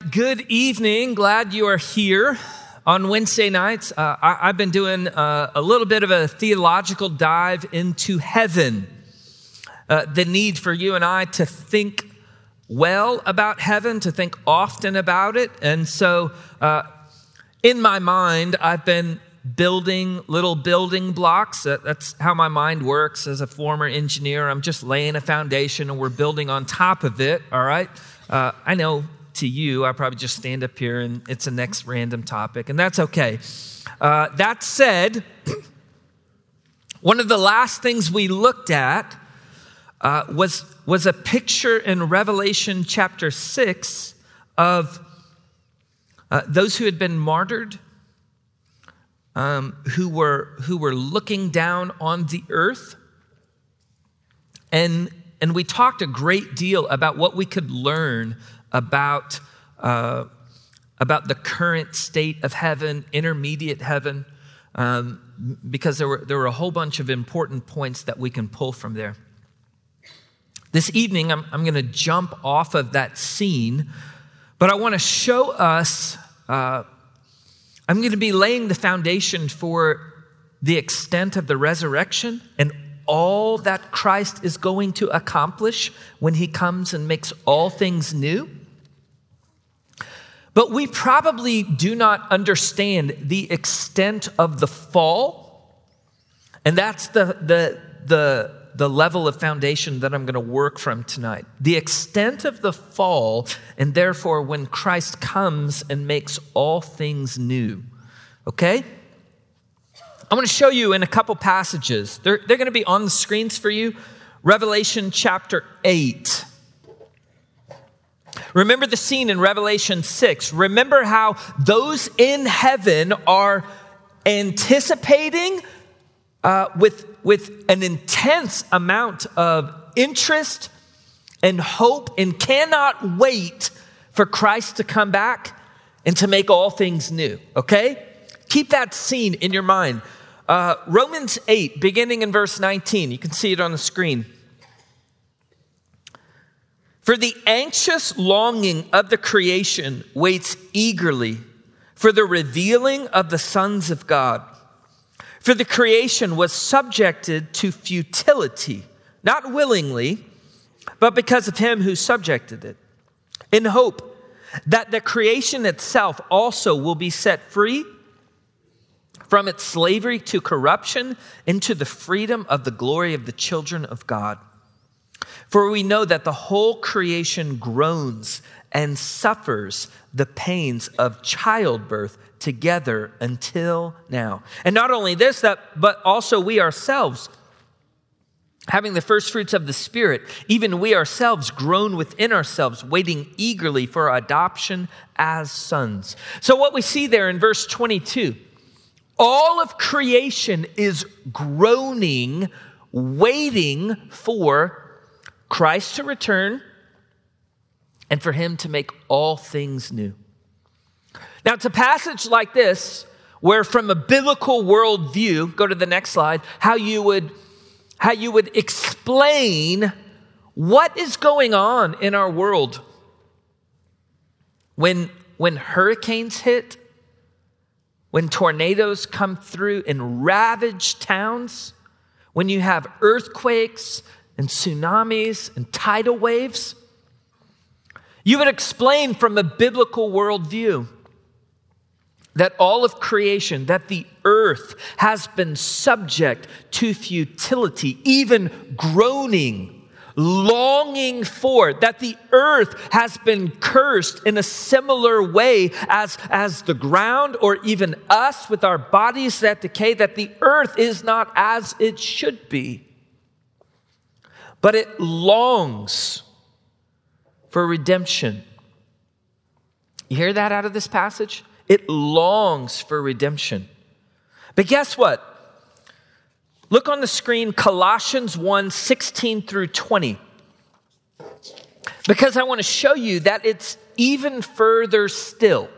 good evening. Glad you are here. On Wednesday nights, I've been doing a little bit of a theological dive into heaven. The need for you and I to think well about heaven, to think often about it. And so in my mind, I've been building little building blocks. That's how my mind works as a former engineer. I'm just laying a foundation and we're building on top of it, all right? I know to you, I probably just stand up here and it's a next random topic, and that's okay. That said, one of the last things we looked at was a picture in Revelation chapter 6 of those who had been martyred, who were looking down on the earth, and we talked a great deal about what we could learn about the current state of heaven, intermediate heaven, because there were a whole bunch of important points that we can pull from there. This evening, I'm going to jump off of that scene, but I want to show us. I'm going to be laying the foundation for the extent of the resurrection and all that Christ is going to accomplish when he comes and makes all things new. But we probably do not understand the extent of the fall, and that's the level of foundation that I'm going to work from tonight. The extent of the fall, and therefore when Christ comes and makes all things new. Okay? I'm going to show you in a couple passages. They're going to be on the screens for you. Revelation chapter 8. Remember the scene in Revelation 6. Remember how those in heaven are anticipating with an intense amount of interest and hope and cannot wait for Christ to come back and to make all things new. Okay? Keep that scene in your mind. Romans 8, beginning in verse 19. You can see it on the screen. For the anxious longing of the creation waits eagerly for the revealing of the sons of God. For the creation was subjected to futility, not willingly, but because of him who subjected it, in hope that the creation itself also will be set free from its slavery to corruption into the freedom of the glory of the children of God. For we know that the whole creation groans and suffers the pains of childbirth together until now. And not only this, but also we ourselves, having the first fruits of the Spirit, even we ourselves groan within ourselves, waiting eagerly for adoption as sons. So what we see there in verse 22, all of creation is groaning, waiting for Christ to return and for him to make all things new. Now, it's a passage like this where from a biblical worldview, go to the next slide, how you would explain what is going on in our world when hurricanes hit, when tornadoes come through and ravage towns, when you have earthquakes and tsunamis and tidal waves. You would explain from a biblical worldview that all of creation, that the earth has been subject to futility, even groaning, longing for, that the earth has been cursed in a similar way as the ground or even us with our bodies that decay, that the earth is not as it should be. But it longs for redemption. You hear that out of this passage? It longs for redemption. But guess what? Look on the screen, Colossians 1, 16 through 20. Because I want to show you that it's even further still.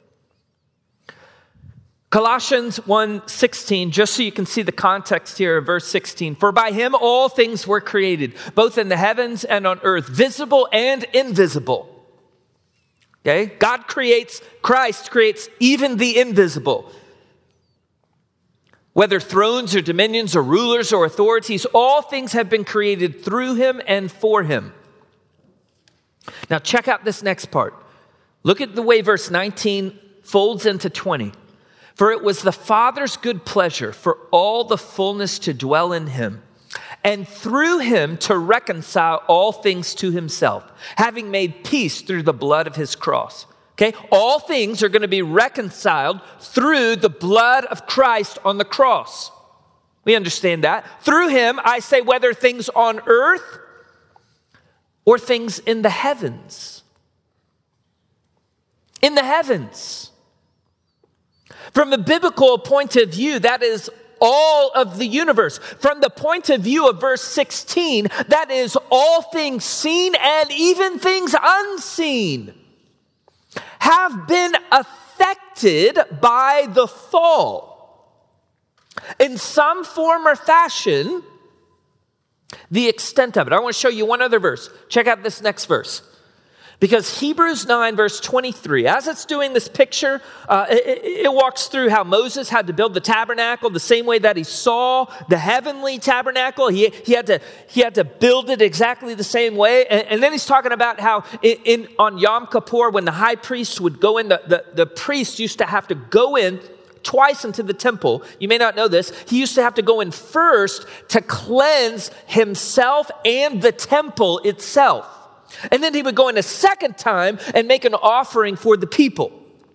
Colossians 1:16, just so you can see the context here of verse 16. For by him all things were created, both in the heavens and on earth, visible and invisible. Okay? God creates, Christ creates even the invisible. Whether thrones or dominions or rulers or authorities, all things have been created through him and for him. Now check out this next part. Look at the way verse 19 folds into 20. For it was the Father's good pleasure for all the fullness to dwell in him, and through him to reconcile all things to himself, having made peace through the blood of his cross. Okay? All things are going to be reconciled through the blood of Christ on the cross. We understand that. Through him, I say, whether things on earth or things in the heavens. In the heavens. From a biblical point of view, that is all of the universe. From the point of view of verse 16, that is all things seen and even things unseen have been affected by the fall. In some form or fashion, the extent of it. I want to show you one other verse. Check out this next verse. Because Hebrews 9, verse 23, as it's doing this picture, it walks through how Moses had to build the tabernacle the same way that he saw the heavenly tabernacle. He had to build it exactly the same way. And then he's talking about how on Yom Kippur, when the high priest would go in, the priest used to have to go in twice into the temple. You may not know this. He used to have to go in first to cleanse himself and the temple itself. And then he would go in a second time and make an offering for the people.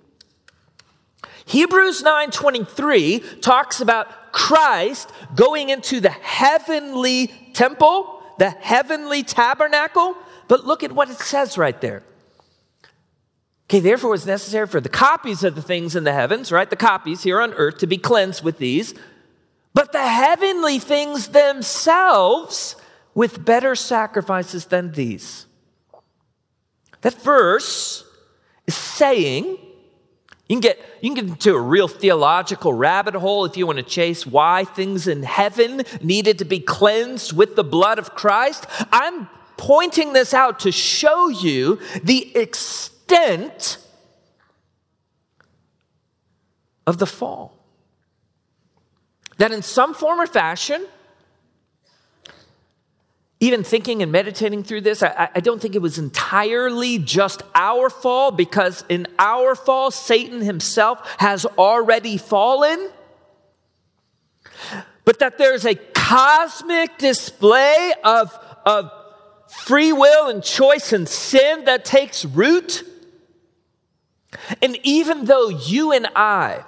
Hebrews 9:23 talks about Christ going into the heavenly temple, the heavenly tabernacle. But look at what it says right there. Okay, therefore it's necessary for the copies of the things in the heavens, right? The copies here on earth to be cleansed with these. But the heavenly things themselves with better sacrifices than these. That verse is saying, you can get into a real theological rabbit hole if you want to chase why things in heaven needed to be cleansed with the blood of Christ. I'm pointing this out to show you the extent of the fall. That in some form or fashion, even thinking and meditating through this, I don't think it was entirely just our fall, because in our fall, Satan himself has already fallen. But that there's a cosmic display of free will and choice and sin that takes root. And even though you and I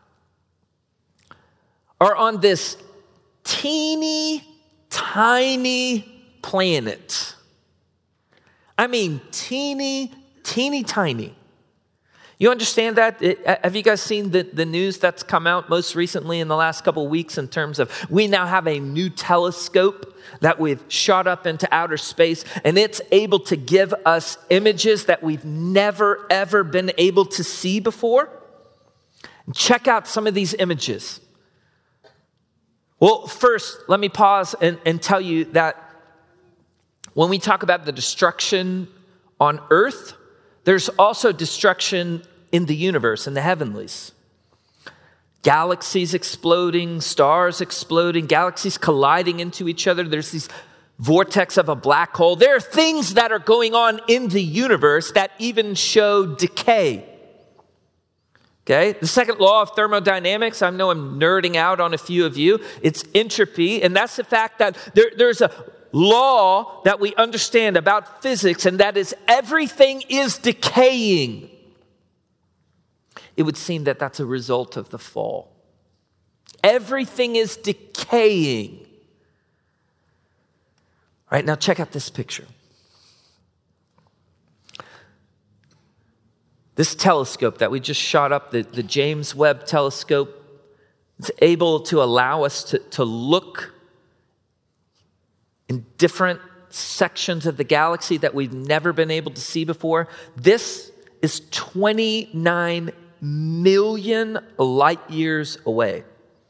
are on this teeny, tiny planet. I mean, teeny, tiny. You understand that? Have you guys seen the news that's come out most recently in the last couple of weeks in terms of we now have a new telescope that we've shot up into outer space, and it's able to give us images that we've never, ever been able to see before? Check out some of these images. Well, first, let me pause and tell you that when we talk about the destruction on earth, there's also destruction in the universe, in the heavenlies. Galaxies exploding, stars exploding, galaxies colliding into each other. There's these vortex of a black hole. There are things that are going on in the universe that even show decay. Okay, the second law of thermodynamics, I know I'm nerding out on a few of you. It's entropy, and that's the fact that there's a law that we understand about physics, and that is everything is decaying. It would seem that that's a result of the fall. Everything is decaying. All right, now check out this picture. This telescope that we just shot up, the James Webb telescope, it's able to allow us to look in different sections of the galaxy that we've never been able to see before. This is 29 million light years away.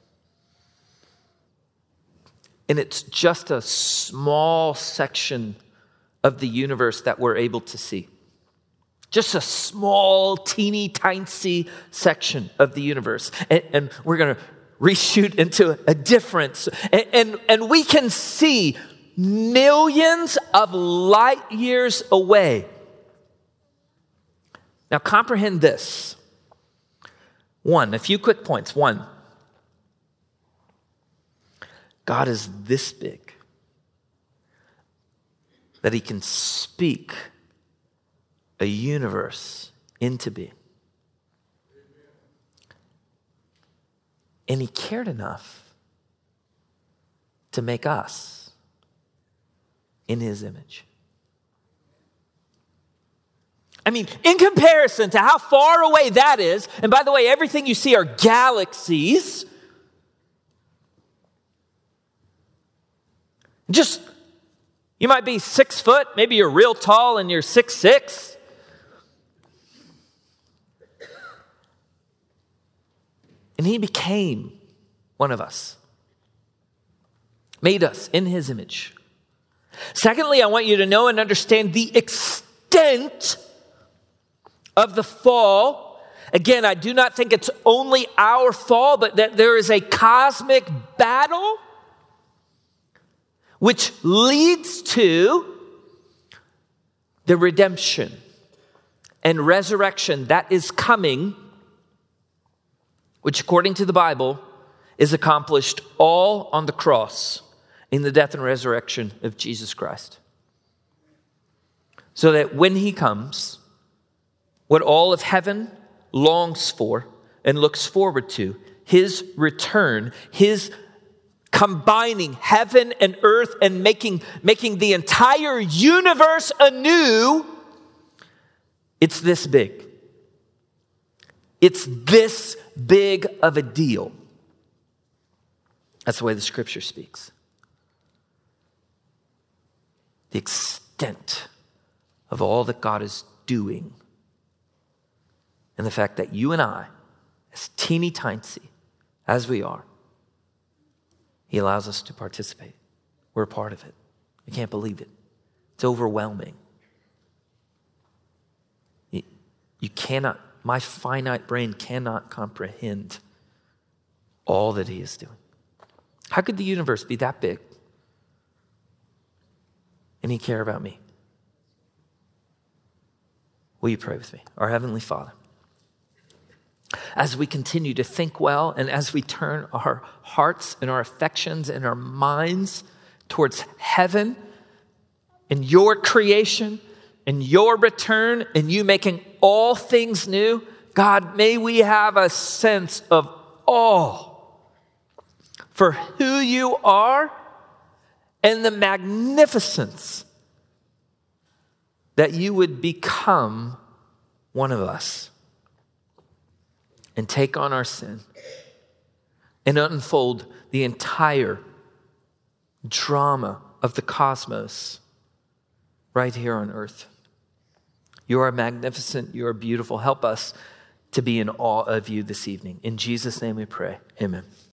And it's just a small section of the universe that we're able to see. Just a small, teeny, tiny section of the universe. And we're going to reshoot into a difference. And we can see millions of light years away. Now comprehend this. One, a few quick points. One, God is this big that he can speak a universe into being. And he cared enough to make us in his image. I mean, in comparison to how far away that is, and by the way, everything you see are galaxies. Just, you might be 6 foot, maybe you're real tall and you're 6'6". And he became one of us, made us in his image. Secondly, I want you to know and understand the extent of the fall. Again, I do not think it's only our fall, but that there is a cosmic battle which leads to the redemption and resurrection that is coming, which according to the Bible is accomplished all on the cross in the death and resurrection of Jesus Christ. So that when he comes, what all of heaven longs for and looks forward to, his return, his combining heaven and earth and making the entire universe anew, it's this big. It's this big of a deal. That's the way the scripture speaks. The extent of all that God is doing. And the fact that you and I, as teeny tiny as we are, he allows us to participate. We're a part of it. I can't believe it. It's overwhelming. You cannot, my finite brain cannot comprehend all that he is doing. How could the universe be that big and he care about me? Will you pray with me? Our Heavenly Father, as we continue to think well and as we turn our hearts and our affections and our minds towards heaven and your creation and your return and you making all things new, God, may we have a sense of awe for who you are and the magnificence that you would become one of us and take on our sin and unfold the entire drama of the cosmos right here on earth. You are magnificent. You are beautiful. Help us to be in awe of you this evening. In Jesus' name we pray. Amen.